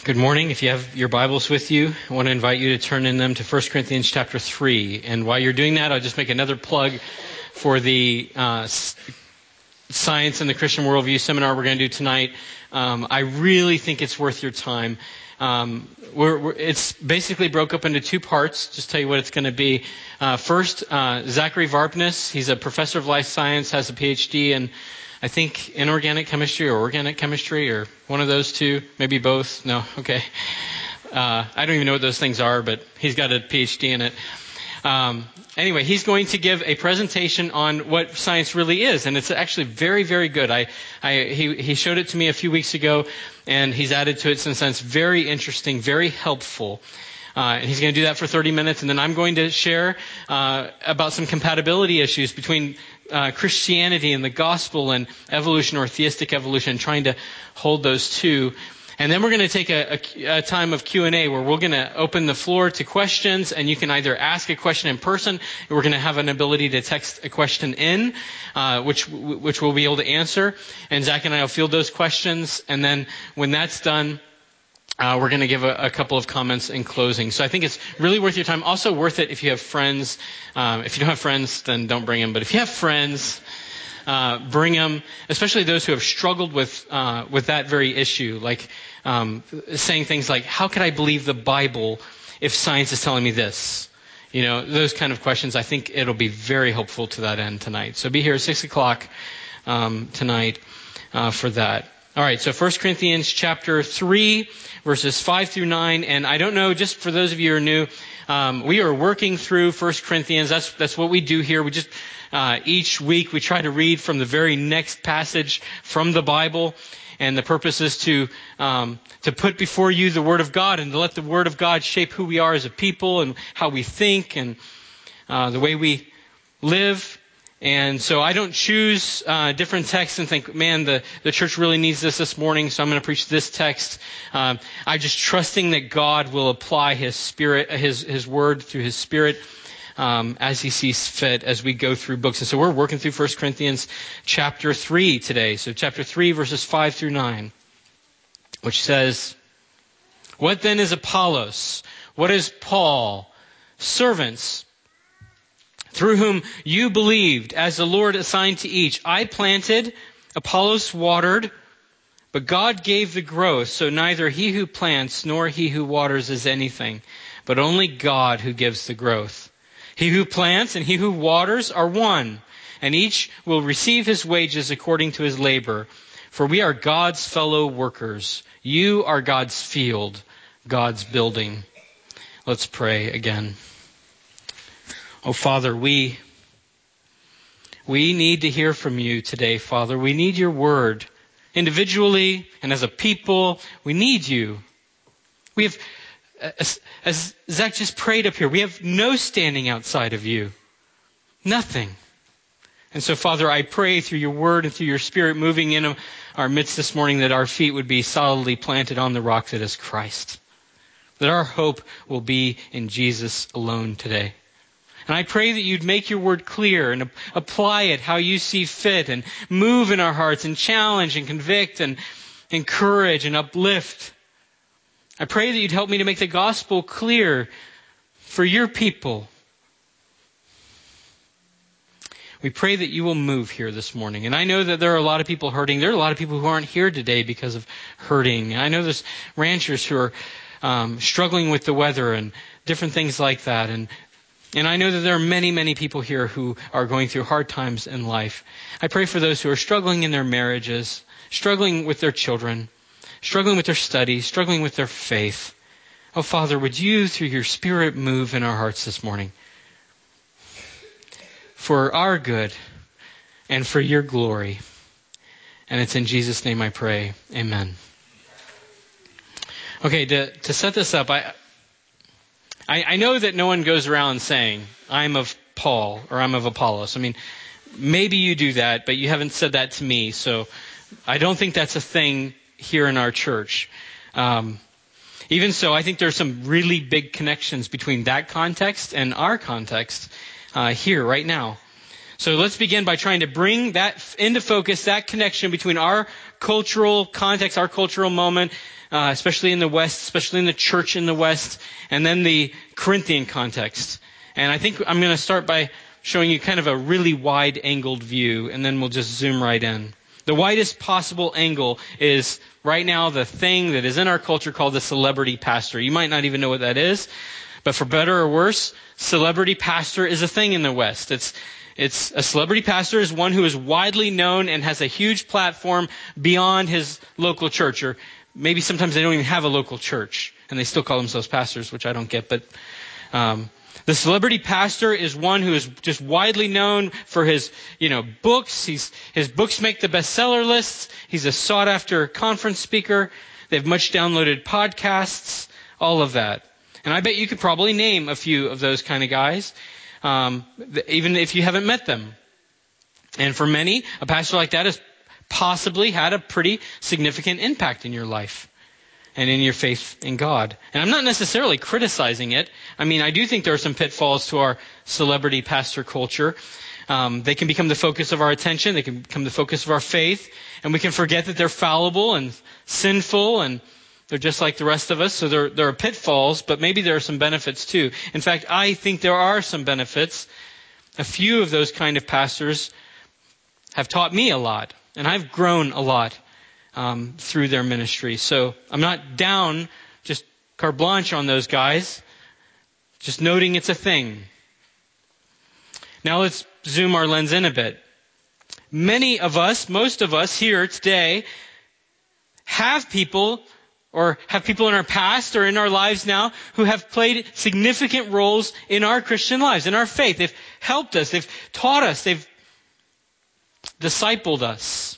Good morning. If you have your Bibles with you, I want to invite you to turn in them to 1 Corinthians chapter 3. And while you're doing that, I'll just make another plug for the Science and the Christian Worldview seminar we're going to do tonight. I really think it's worth your time. It's basically broke up into two parts. Just tell you what it's going to be. First, Zachary Varpness. He's a professor of life science, has a PhD in, I think, inorganic chemistry or organic chemistry or one of those two. Maybe both. No? Okay. I don't even know what those things are, but he's got a PhD in it. Anyway, he's going to give a presentation on what science really is, and it's actually very, very good. He showed it to me a few weeks ago, and he's added to it since then. It's very interesting, very helpful. And he's going to do that for 30 minutes, and then I'm going to share about some compatibility issues between Christianity and the gospel and evolution or theistic evolution, trying to hold those two. And then we're going to take a time of Q&A where we're going to open the floor to questions, and you can either ask a question in person, or we're going to have an ability to text a question in, which we'll be able to answer. And Zach and I will field those questions, and then when that's done, we're going to give a couple of comments in closing. So I think it's really worth your time. Also worth it if you have friends. If you don't have friends, then don't bring them. But if you have friends, bring them, especially those who have struggled with that very issue, like saying things like, how could I believe the Bible if science is telling me this? You know, those kind of questions. I think it'll be very helpful to that end tonight. So be here at 6 o'clock tonight for that. All right, so 1 Corinthians chapter 3, verses 5 through 9. And I don't know, just for those of you who are new, we are working through 1 Corinthians. That's what we do here. We just each week we try to read from the very next passage from the Bible. And the purpose is to put before you the Word of God and to let the Word of God shape who we are as a people and how we think and the way we live. And so I don't choose different texts and think, man, the church really needs this morning, so I'm going to preach this text. I'm just trusting that God will apply His Spirit, His Word through His Spirit as He sees fit as we go through books. And so we're working through 1 Corinthians chapter 3 today. So chapter 3, verses 5 through 9, which says, "What then is Apollos? What is Paul? Servants, through whom you believed, as the Lord assigned to each. I planted, Apollos watered, but God gave the growth. So neither he who plants nor he who waters is anything, but only God who gives the growth. He who plants and he who waters are one, and each will receive his wages according to his labor. For we are God's fellow workers. You are God's field, God's building." Let's pray again. Oh, Father, we need to hear from you today, Father. We need your word. Individually and as a people, we need you. We have, as Zach just prayed up here, we have no standing outside of you. Nothing. And so, Father, I pray through your word and through your Spirit moving in our midst this morning that our feet would be solidly planted on the rock that is Christ. That our hope will be in Jesus alone today. And I pray that you'd make your word clear and apply it how you see fit and move in our hearts and challenge and convict and encourage and uplift. I pray that you'd help me to make the gospel clear for your people. We pray that you will move here this morning. And I know that there are a lot of people hurting. There are a lot of people who aren't here today because of hurting. I know there's ranchers who are struggling with the weather and different things like that. And I know that there are many, many people here who are going through hard times in life. I pray for those who are struggling in their marriages, struggling with their children, struggling with their studies, struggling with their faith. Oh, Father, would you, through your Spirit, move in our hearts this morning for our good and for your glory. And it's in Jesus' name I pray. Amen. Okay, to set this up, I know that no one goes around saying, I'm of Paul or I'm of Apollos. I mean, maybe you do that, but you haven't said that to me. So I don't think that's a thing here in our church. Even so, I think there's some really big connections between that context and our context here right now. So let's begin by trying to bring that into focus, that connection between our cultural context, our cultural moment, especially in the West, especially in the church in the West, and then the Corinthian context. And I think I'm going to start by showing you kind of a really wide-angled view, and then we'll just zoom right in. The widest possible angle is right now the thing that is in our culture called the celebrity pastor. You might not even know what that is, but for better or worse, celebrity pastor is a thing in the West. It's a celebrity pastor is one who is widely known and has a huge platform beyond his local church, or maybe sometimes they don't even have a local church and they still call themselves pastors, which I don't get. But the celebrity pastor is one who is just widely known for his, books. His books make the bestseller lists. He's a sought-after conference speaker. They have much downloaded podcasts, all of that. And I bet you could probably name a few of those kind of guys, even if you haven't met them. And for many, a pastor like that has possibly had a pretty significant impact in your life and in your faith in God. And I'm not necessarily criticizing it. I mean, I do think there are some pitfalls to our celebrity pastor culture. They can become the focus of our attention. They can become the focus of our faith. And we can forget that they're fallible and sinful, and they're just like the rest of us. So there are pitfalls, but maybe there are some benefits too. In fact, I think there are some benefits. A few of those kind of pastors have taught me a lot, and I've grown a lot through their ministry. So I'm not down, just carte blanche on those guys, just noting it's a thing. Now let's zoom our lens in a bit. Many of us, most of us here today, have people in our past or in our lives now who have played significant roles in our Christian lives, in our faith. They've helped us, they've taught us, they've discipled us.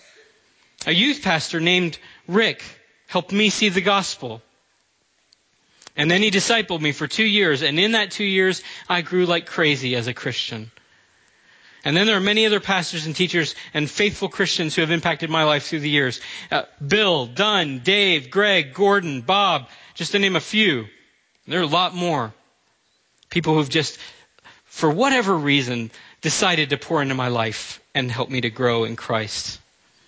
A youth pastor named Rick helped me see the gospel. And then he discipled me for 2 years. And in that 2 years, I grew like crazy as a Christian. And then there are many other pastors and teachers and faithful Christians who have impacted my life through the years. Bill, Dunn, Dave, Greg, Gordon, Bob, just to name a few. There are a lot more. People who've just, for whatever reason, decided to pour into my life and help me to grow in Christ.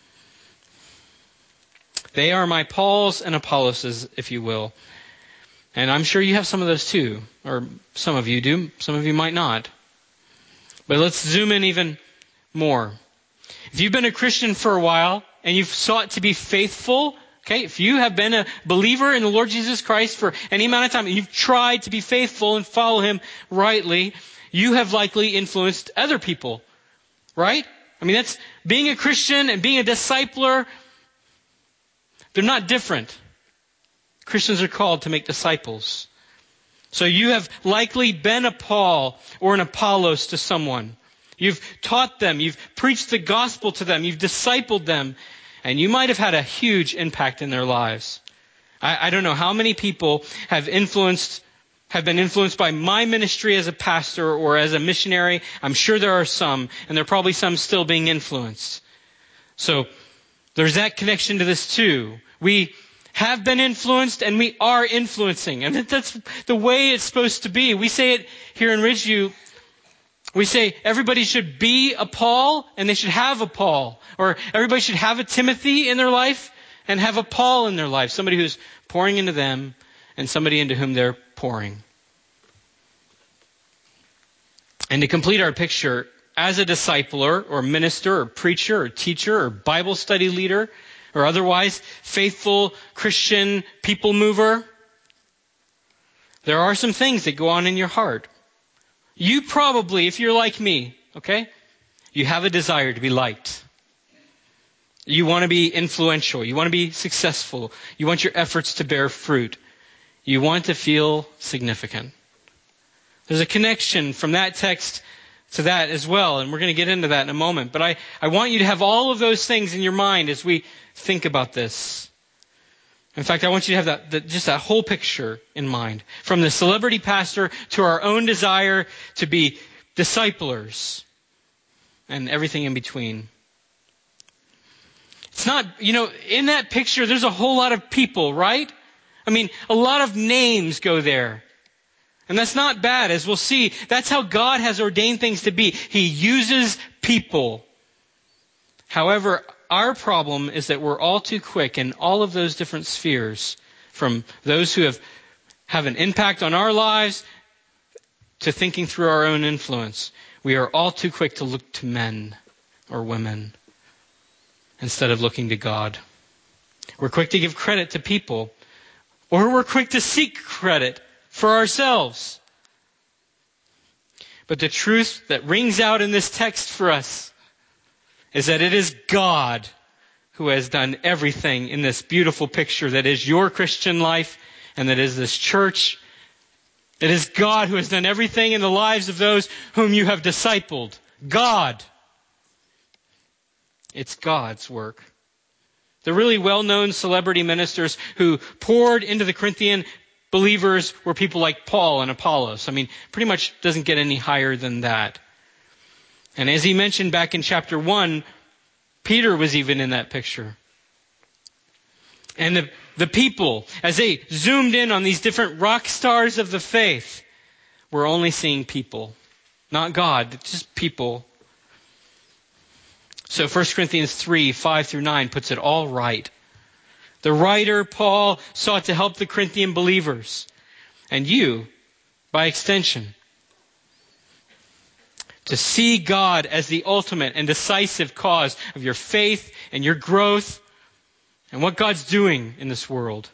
They are my Pauls and Apolloses, if you will. And I'm sure you have some of those too. Or some of you do. Some of you might not. But let's zoom in even more. If you've been a Christian for a while and you've sought to be faithful, okay, if you have been a believer in the Lord Jesus Christ for any amount of time and you've tried to be faithful and follow Him rightly, you have likely influenced other people, right? I mean, that's being a Christian and being a discipler. They're not different. Christians are called to make disciples. So you have likely been a Paul or an Apollos to someone. You've taught them, you've preached the gospel to them, you've discipled them, and you might have had a huge impact in their lives. I don't know how many people have been influenced by my ministry as a pastor or as a missionary. I'm sure there are some, and there are probably some still being influenced. So there's that connection to this too. We have been influenced and we are influencing. And that's the way it's supposed to be. We say it here in Ridgeview. We say everybody should be a Paul and they should have a Paul. Or everybody should have a Timothy in their life and have a Paul in their life. Somebody who's pouring into them and somebody into whom they're pouring. And to complete our picture, as a discipler or minister or preacher or teacher or Bible study leader or otherwise faithful Christian people mover, there are some things that go on in your heart. You probably, if you're like me, okay, you have a desire to be liked. You want to be influential. You want to be successful. You want your efforts to bear fruit. You want to feel significant. There's a connection from that text to that as well, and we're going to get into that in a moment. But I want you to have all of those things in your mind as we think about this. In fact, I want you to have just that whole picture in mind. From the celebrity pastor to our own desire to be disciplers and everything in between. It's not, in that picture, there's a whole lot of people, right? I mean, a lot of names go there. And that's not bad, as we'll see. That's how God has ordained things to be. He uses people. However, our problem is that we're all too quick in all of those different spheres, from those who have an impact on our lives to thinking through our own influence. We are all too quick to look to men or women instead of looking to God. We're quick to give credit to people, or we're quick to seek credit for ourselves. But the truth that rings out in this text for us is that it is God who has done everything in this beautiful picture that is your Christian life and that is this church. It is God who has done everything in the lives of those whom you have discipled. God. It's God's work. The really well-known celebrity ministers who poured into the Corinthian believers were people like Paul and Apollos. I mean, pretty much doesn't get any higher than that. And as he mentioned back in chapter 1, Peter was even in that picture. And the people, as they zoomed in on these different rock stars of the faith, were only seeing people. Not God, just people. So 1 Corinthians 3, 5 through 9 puts it all right. The writer, Paul, sought to help the Corinthian believers, and you, by extension, to see God as the ultimate and decisive cause of your faith and your growth and what God's doing in this world.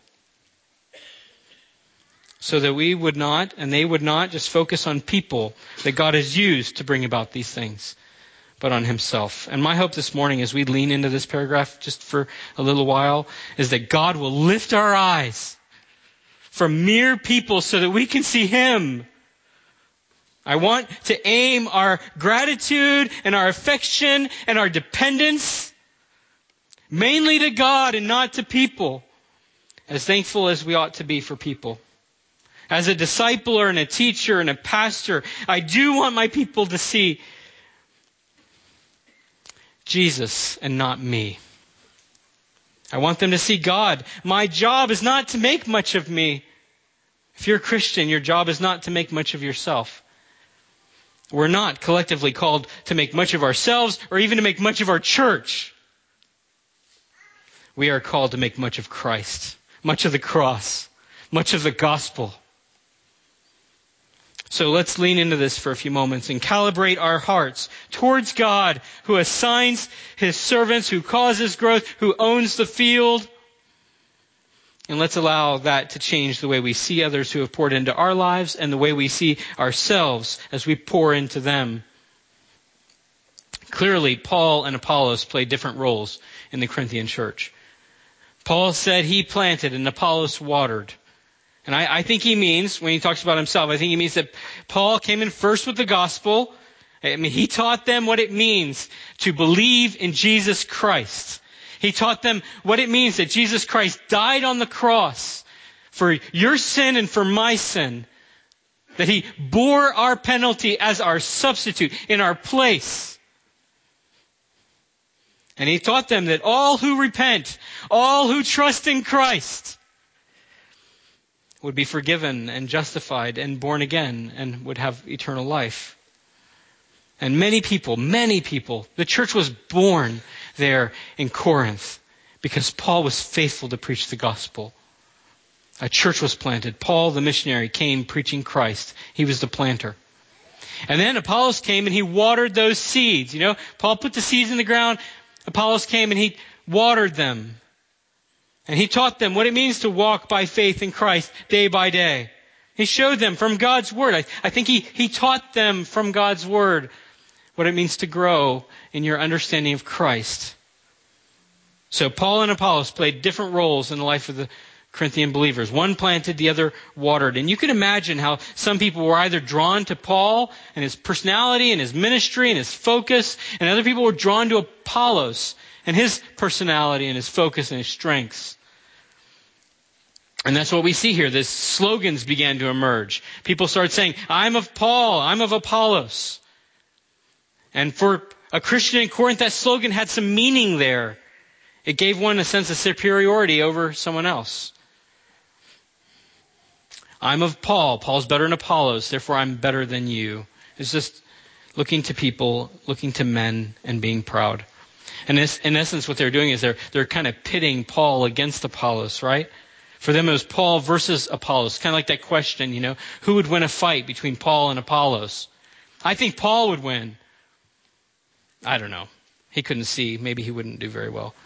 So that we would not, and they would not, just focus on people that God has used to bring about these things, but on Himself. And my hope this morning as we lean into this paragraph just for a little while is that God will lift our eyes from mere people so that we can see Him. I want to aim our gratitude and our affection and our dependence mainly to God and not to people, as thankful as we ought to be for people. As a discipler and a teacher and a pastor, I do want my people to see Jesus and not me. I want them to see God. My job is not to make much of me. If you're a Christian, your job is not to make much of yourself. We're not collectively called to make much of ourselves or even to make much of our church. We are called to make much of Christ, much of the cross, much of the gospel. So let's lean into this for a few moments and calibrate our hearts towards God, who assigns His servants, who causes growth, who owns the field. And let's allow that to change the way we see others who have poured into our lives and the way we see ourselves as we pour into them. Clearly, Paul and Apollos played different roles in the Corinthian church. Paul said he planted and Apollos watered. And I think he means, when he talks about himself, I think he means that Paul came in first with the gospel. I mean, he taught them what it means to believe in Jesus Christ. He taught them what it means that Jesus Christ died on the cross for your sin and for my sin. That He bore our penalty as our substitute in our place. And he taught them that all who repent, all who trust in Christ, would be forgiven and justified and born again and would have eternal life. And many people, the church was born there in Corinth because Paul was faithful to preach the gospel. A church was planted. Paul, the missionary, came preaching Christ. He was the planter. And then Apollos came and he watered those seeds. You know, Paul put the seeds in the ground. Apollos came and he watered them. And he taught them what it means to walk by faith in Christ day by day. He showed them from God's Word. I think he taught them from God's Word what it means to grow in your understanding of Christ. So Paul and Apollos played different roles in the life of the Corinthian believers. One planted, the other watered. And you can imagine how some people were either drawn to Paul and his personality and his ministry and his focus, and other people were drawn to Apollos and his personality and his focus and his strengths. And that's what we see here. These slogans began to emerge. People started saying, I'm of Paul, I'm of Apollos. And for a Christian in Corinth, that slogan had some meaning there. It gave one a sense of superiority over someone else. I'm of Paul. Paul's better than Apollos, therefore I'm better than you. It's just looking to people, looking to men, and being proud. And in essence, what they're doing is they're kind of pitting Paul against Apollos, right? For them, it was Paul versus Apollos. Kind of like that question, who would win a fight between Paul and Apollos? I think Paul would win. I don't know. He couldn't see. Maybe he wouldn't do very well.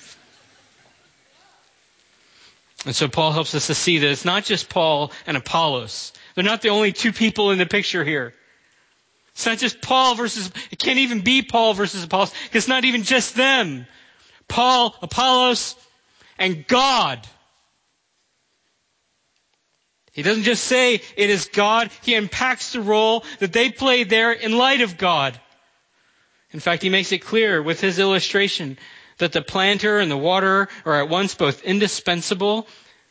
And so Paul helps us to see that it's not just Paul and Apollos. They're not the only two people in the picture here. It's not just it can't even be Paul versus Apollos, because it's not even just them. Paul, Apollos, and God. He doesn't just say it is God. He unpacks the role that they played there in light of God. In fact, he makes it clear with his illustration that the planter and the waterer are at once both indispensable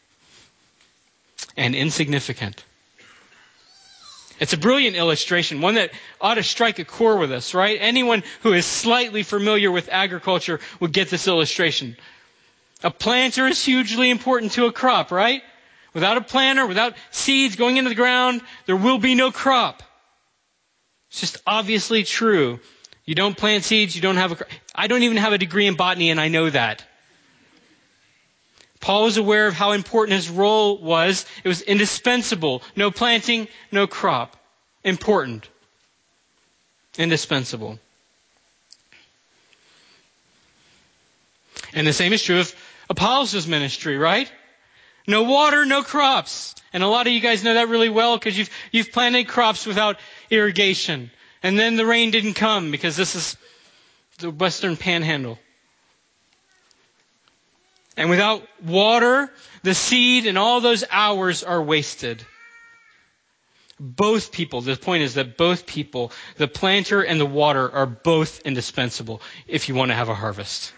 and insignificant. It's a brilliant illustration, one that ought to strike a chord with us, right? Anyone who is slightly familiar with agriculture would get this illustration. A planter is hugely important to a crop, right? Without a planter, without seeds going into the ground, there will be no crop. It's just obviously true. You don't plant seeds, you don't have a crop. I don't even have a degree in botany, and I know that. Paul was aware of how important his role was. It was indispensable. No planting, no crop. Important. Indispensable. And the same is true of Apollos' ministry, right? No water, no crops. And a lot of you guys know that really well because you've planted crops without irrigation. And then the rain didn't come because this is the Western Panhandle. And without water, the seed and all those hours are wasted. Both people, the point is that both people, the planter and the water, are both indispensable if you want to have a harvest.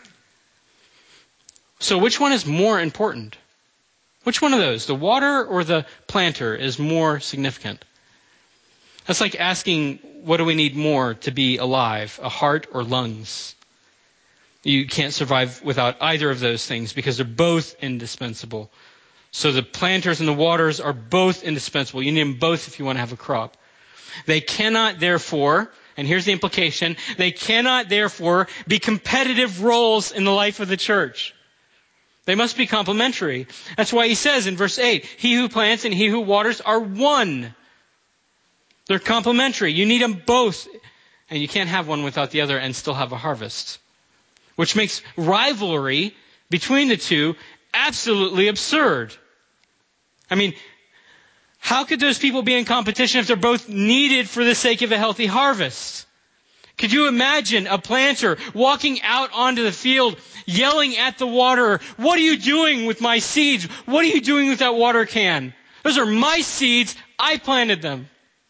So which one is more important? Which one of those, the water or the planter, is more significant? That's like asking, what do we need more to be alive, a heart or lungs? You can't survive without either of those things because they're both indispensable. So the planters and the waters are both indispensable. You need them both if you want to have a crop. They cannot therefore, and here's the implication, they cannot therefore be competitive roles in the life of the church. They must be complementary. That's why he says in verse 8, he who plants and he who waters are one. They're complementary. You need them both. And you can't have one without the other and still have a harvest. Which makes rivalry between the two absolutely absurd. I mean, how could those people be in competition if they're both needed for the sake of a healthy harvest? Could you imagine a planter walking out onto the field, yelling at the waterer, "What are you doing with my seeds? What are you doing with that water can? Those are my seeds. I planted them."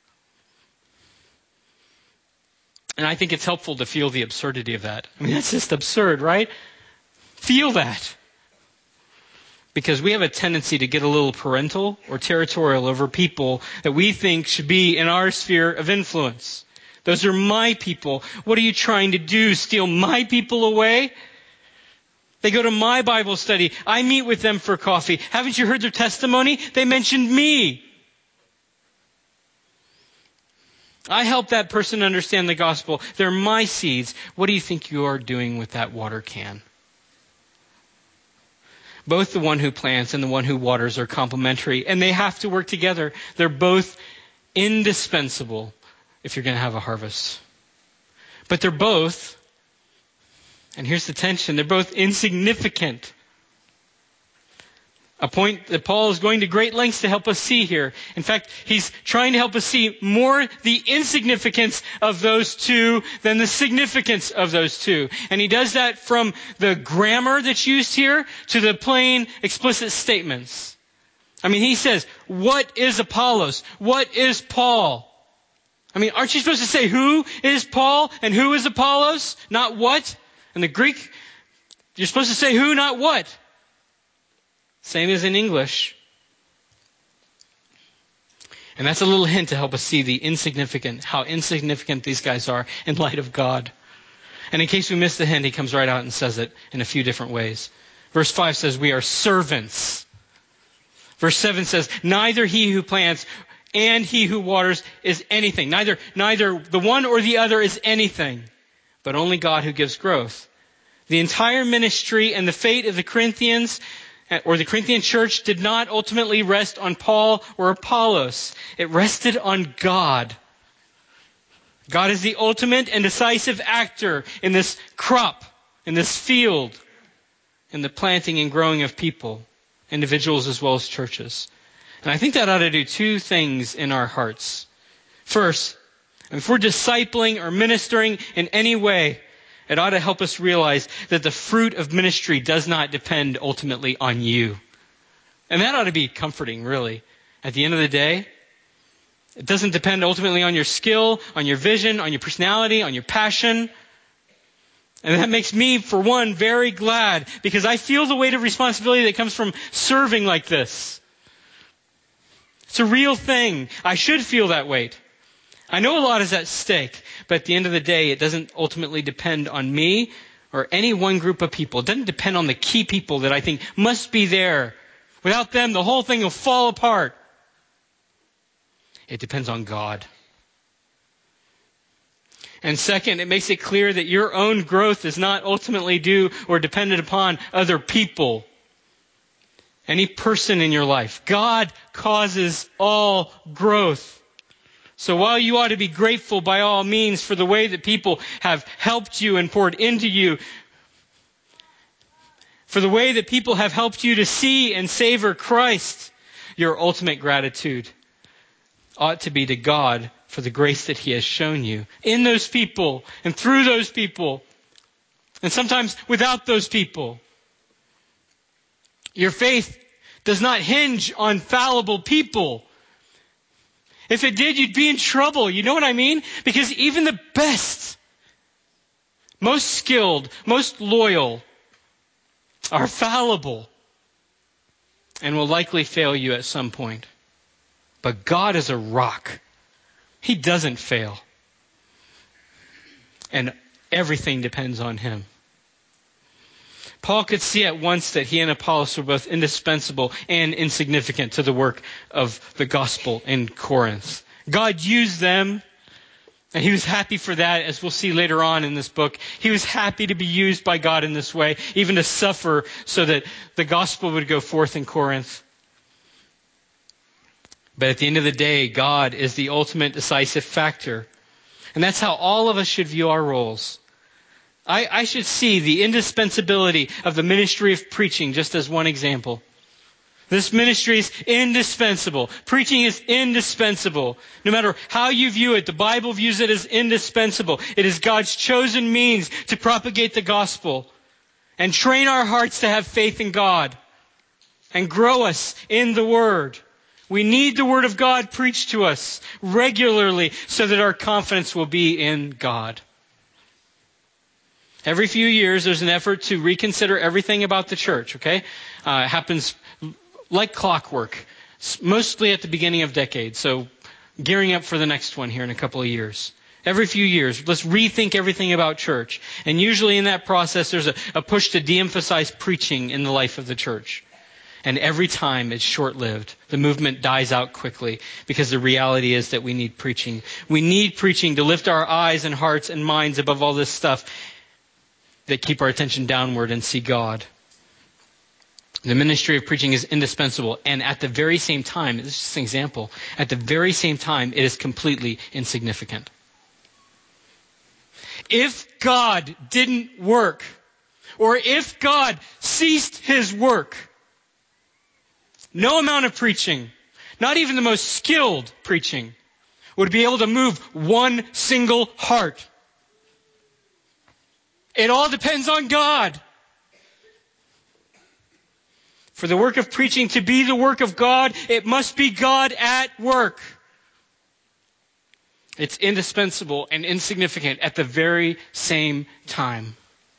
And I think it's helpful to feel the absurdity of that. I mean, that's just absurd, right? Feel that. Because we have a tendency to get a little parental or territorial over people that we think should be in our sphere of influence. Those are my people. What are you trying to do? Steal my people away? They go to my Bible study. I meet with them for coffee. Haven't you heard their testimony? They mentioned me. I help that person understand the gospel. They're my seeds. What do you think you are doing with that water can? Both the one who plants and the one who waters are complementary, and they have to work together. They're both indispensable if you're going to have a harvest. But they're both, and here's the tension, they're both insignificant. A point that Paul is going to great lengths to help us see here. In fact, he's trying to help us see more the insignificance of those two than the significance of those two. And he does that from the grammar that's used here to the plain, explicit statements. I mean, he says, what is Apollos? What is Paul? I mean, aren't you supposed to say who is Paul and who is Apollos? Not what? In the Greek, you're supposed to say who, not what. Same as in English. And that's a little hint to help us see how insignificant these guys are in light of God. And in case we missed the hint, he comes right out and says it in a few different ways. Verse 5 says, we are servants. Verse 7 says, neither he who plants and he who waters is anything. Neither the one or the other is anything, but only God who gives growth. The entire ministry and the fate of the Corinthians or the Corinthian church did not ultimately rest on Paul or Apollos. It rested on God. God is the ultimate and decisive actor in this crop, in this field, in the planting and growing of people, individuals as well as churches. And I think that ought to do two things in our hearts. First, if we're discipling or ministering in any way, it ought to help us realize that the fruit of ministry does not depend ultimately on you. And that ought to be comforting, really. At the end of the day, it doesn't depend ultimately on your skill, on your vision, on your personality, on your passion. And that makes me, for one, very glad because I feel the weight of responsibility that comes from serving like this. It's a real thing. I should feel that weight. I know a lot is at stake, but at the end of the day, it doesn't ultimately depend on me or any one group of people. It doesn't depend on the key people that I think must be there. Without them, the whole thing will fall apart. It depends on God. And second, it makes it clear that your own growth is not ultimately due or dependent upon other people. Any person in your life. God causes all growth. So while you ought to be grateful by all means for the way that people have helped you and poured into you, for the way that people have helped you to see and savor Christ, your ultimate gratitude ought to be to God for the grace that He has shown you in those people and through those people and sometimes without those people. Your faith does not hinge on fallible people. If it did, you'd be in trouble. You know what I mean? Because even the best, most skilled, most loyal are fallible and will likely fail you at some point. But God is a rock. He doesn't fail. And everything depends on Him. Paul could see at once that he and Apollos were both indispensable and insignificant to the work of the gospel in Corinth. God used them, and he was happy for that, as we'll see later on in this book. He was happy to be used by God in this way, even to suffer so that the gospel would go forth in Corinth. But at the end of the day, God is the ultimate decisive factor. And that's how all of us should view our roles. I should see the indispensability of the ministry of preaching just as one example. This ministry is indispensable. Preaching is indispensable. No matter how you view it, the Bible views it as indispensable. It is God's chosen means to propagate the gospel and train our hearts to have faith in God and grow us in the Word. We need the Word of God preached to us regularly so that our confidence will be in God. Every few years, there's an effort to reconsider everything about the church, okay? It happens like clockwork, mostly at the beginning of decades. So gearing up for the next one here in a couple of years. Every few years, let's rethink everything about church. And usually in that process, there's a push to de-emphasize preaching in the life of the church. And every time it's short-lived. The movement dies out quickly because the reality is that we need preaching. We need preaching to lift our eyes and hearts and minds above all this stuff that keep our attention downward and see God. The ministry of preaching is indispensable. And at the very same time, this is just an example, at the very same time, it is completely insignificant. If God didn't work, or if God ceased His work, no amount of preaching, not even the most skilled preaching, would be able to move one single heart. It all depends on God. For the work of preaching to be the work of God, it must be God at work. It's indispensable and insignificant at the very same time.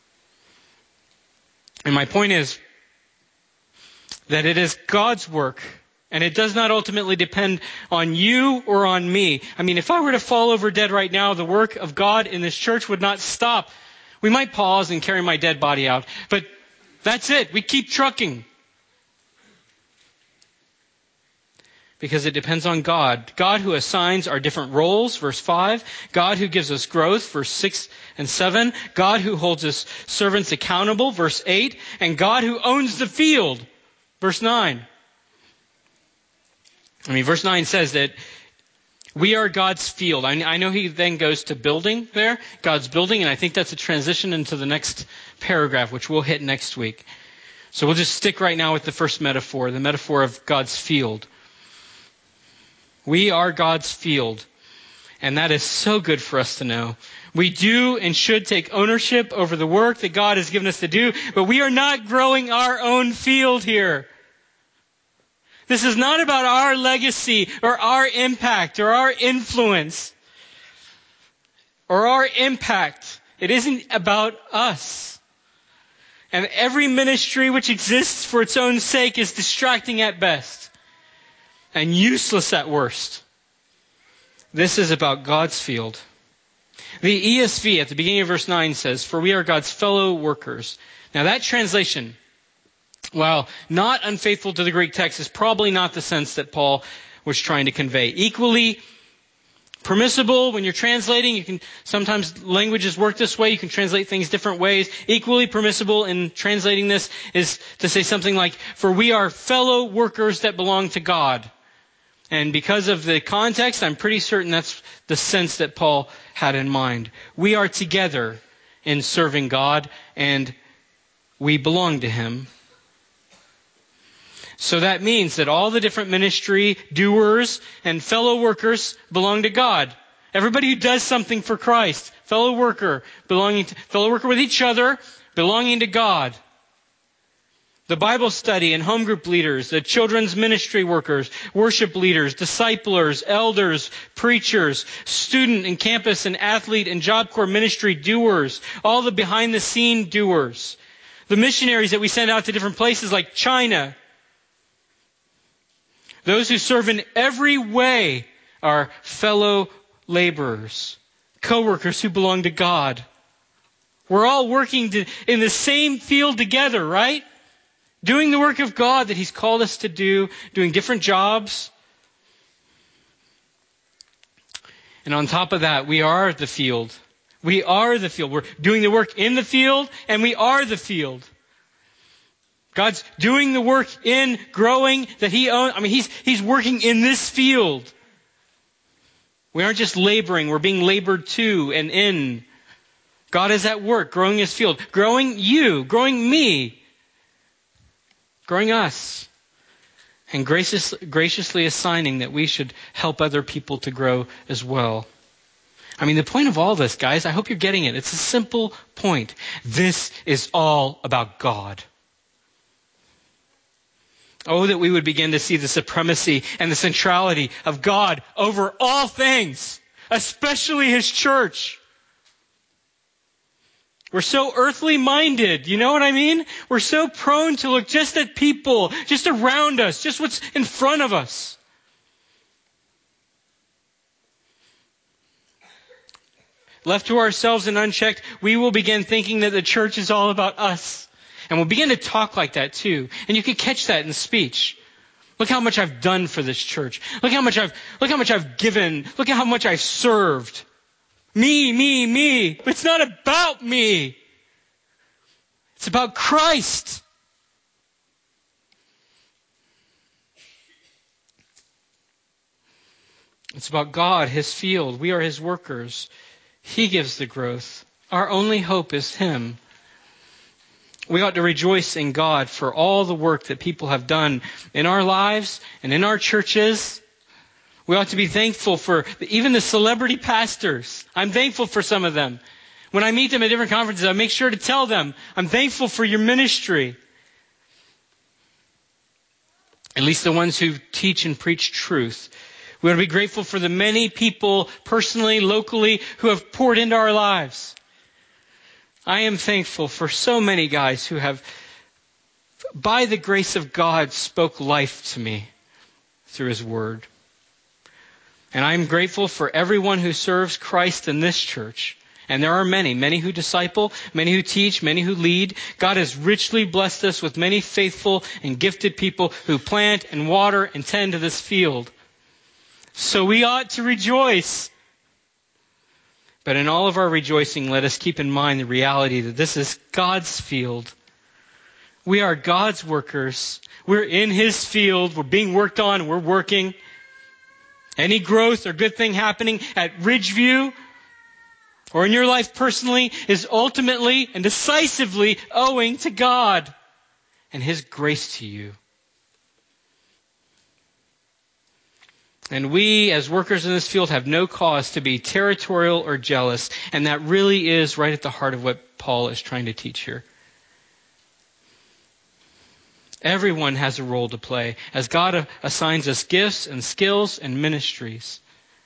And my point is that it is God's work, and it does not ultimately depend on you or on me. I mean, if I were to fall over dead right now, the work of God in this church would not stop. We might pause and carry my dead body out, but that's it. We keep trucking. because it depends on God. God who assigns our different roles, verse 5. God who gives us growth, verse 6 and 7. God who holds us servants accountable, verse 8. And God who owns the field, verse 9. Verse 9 says that we are God's field. I know he then goes to building there, God's building, and I think that's a transition into the next paragraph, which we'll hit next week. So we'll just stick right now with the first metaphor, the metaphor of God's field. We are God's field, and that is so good for us to know. We do and should take ownership over the work that God has given us to do, but we are not growing our own field here. This is not about our legacy or our impact or our influence or our impact. It isn't about us. And every ministry which exists for its own sake is distracting at best and useless at worst. This is about God's field. The ESV at the beginning of verse 9 says, "For we are God's fellow workers." Now that translation, while not unfaithful to the Greek text, is probably not the sense that Paul was trying to convey. Equally permissible when you're translating, sometimes languages work this way, you can translate things different ways. Equally permissible in translating this is to say something like, "For we are fellow workers that belong to God." And because of the context, I'm pretty certain that's the sense that Paul had in mind. We are together in serving God, and we belong to Him. So that means that all the different ministry doers and fellow workers belong to God. Everybody who does something for Christ, fellow worker with each other, belonging to God. The Bible study and home group leaders, the children's ministry workers, worship leaders, disciplers, elders, preachers, student and campus and athlete and Job Corps ministry doers, all the behind the scene doers, the missionaries that we send out to different places like China. Those who serve in every way are fellow laborers, co-workers who belong to God. We're all working in the same field together, right? Doing the work of God that He's called us to do, doing different jobs. And on top of that, we are the field. We are the field. We're doing the work in the field, and we are the field. God's doing the work in growing that He owns. He's working in this field. We aren't just laboring, we're being labored to and in. God is at work, growing His field, growing you, growing me, growing us, and graciously assigning that we should help other people to grow as well. The point of all this, guys, I hope you're getting it. It's a simple point. This is all about God. Oh, that we would begin to see the supremacy and the centrality of God over all things, especially His church. We're so earthly minded, you know what I mean? We're so prone to look just at people, just around us, just what's in front of us. Left to ourselves and unchecked, we will begin thinking that the church is all about us. And we'll begin to talk like that too. And you can catch that in speech. Look how much I've done for this church. Look how much I've given. Look at how much I've served. Me. But it's not about me. It's about Christ. It's about God, His field. We are His workers. He gives the growth. Our only hope is Him. We ought to rejoice in God for all the work that people have done in our lives and in our churches. We ought to be thankful for even the celebrity pastors. I'm thankful for some of them. When I meet them at different conferences, I make sure to tell them, I'm thankful for your ministry. At least the ones who teach and preach truth. We ought to be grateful for the many people, personally, locally, who have poured into our lives. I am thankful for so many guys who have, by the grace of God, spoke life to me through His Word. And I'm grateful for everyone who serves Christ in this church And there are many, many who disciple, many who teach, many who lead. God has richly blessed us with many faithful and gifted people who plant and water and tend to this field. So we ought to rejoice. But in all of our rejoicing, let us keep in mind the reality that this is God's field. We are God's workers. We're in His field. We're being worked on. We're working. Any growth or good thing happening at Ridgeview or in your life personally is ultimately and decisively owing to God and His grace to you. And we, as workers in this field, have no cause to be territorial or jealous. And that really is right at the heart of what Paul is trying to teach here. Everyone has a role to play as God assigns us gifts and skills and ministries.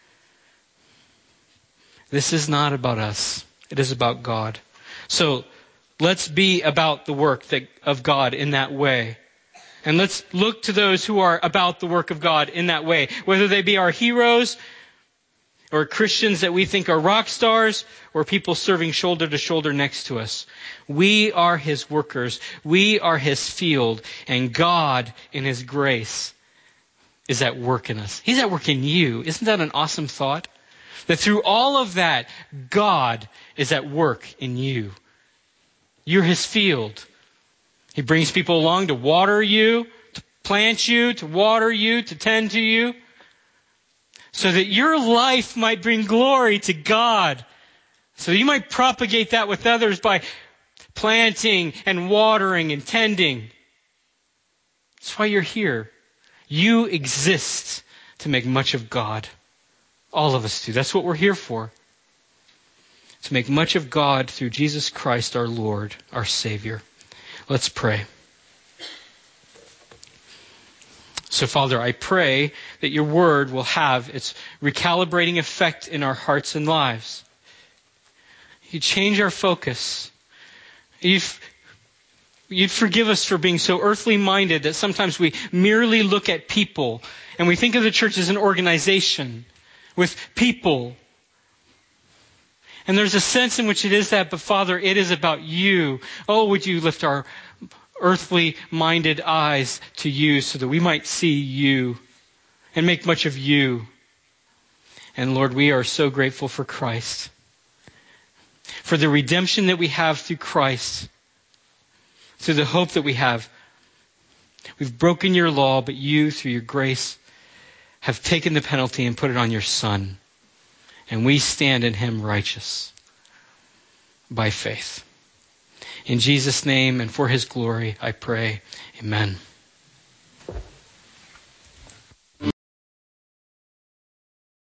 This is not about us. It is about God. So let's be about the work of God in that way. And let's look to those who are about the work of God in that way. Whether they be our heroes or Christians that we think are rock stars or people serving shoulder to shoulder next to us. We are His workers. We are His field. And God, in His grace, is at work in us. He's at work in you. Isn't that an awesome thought? That through all of that, God is at work in you. You're His field. He brings people along to water you, to plant you, to water you, to tend to you, so that your life might bring glory to God. So you might propagate that with others by planting and watering and tending. That's why you're here. You exist to make much of God. All of us do. That's what we're here for. To make much of God through Jesus Christ our Lord, our Savior. Let's pray. So, Father, I pray that your word will have its recalibrating effect in our hearts and lives. You change our focus. You'd forgive us for being so earthly minded that sometimes we merely look at people and we think of the church as an organization with people. And there's a sense in which it is that, but Father, it is about you. Oh, would you lift our earthly minded eyes to you so that we might see you and make much of you. And Lord, we are so grateful for Christ, for the redemption that we have through Christ, through the hope that we have. We've broken your law, but you, through your grace, have taken the penalty and put it on your Son. And we stand in Him righteous by faith. In Jesus' name and for His glory, I pray. Amen.